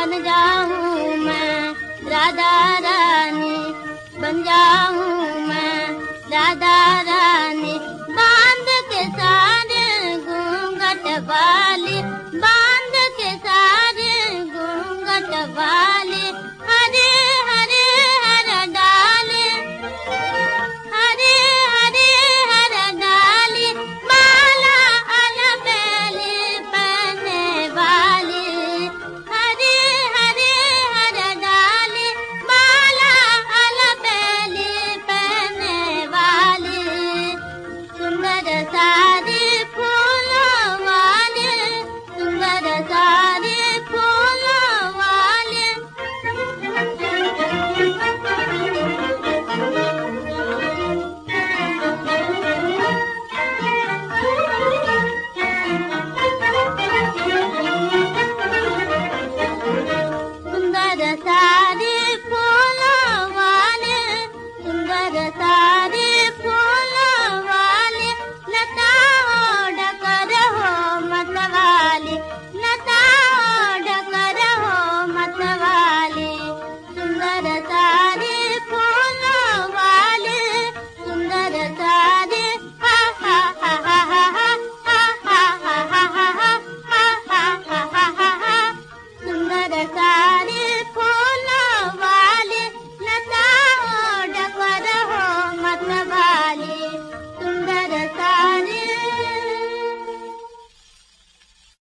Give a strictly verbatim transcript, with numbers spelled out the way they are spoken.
बन जाऊं मैं राधा रानी, बन जाऊं मैं राधा रानी। बांध के सारे घूंघट वाली, बांध के सारे घूंघट वाली, हरे हरे हर डाली, हरे हरे हर डाली, माला अलबेली पहने वाली, हरे हरे हर डाली, माला अलबेली पहने वाली। सुंदर सारी फूलों वाली, सुंदर सारी फूलों वाली। सुंदर सारी फूलों वाली, सुंदर सारी फूलों वाली, लताओं ढकर हो मतवाली, लताओं ढकर हो मतवाली।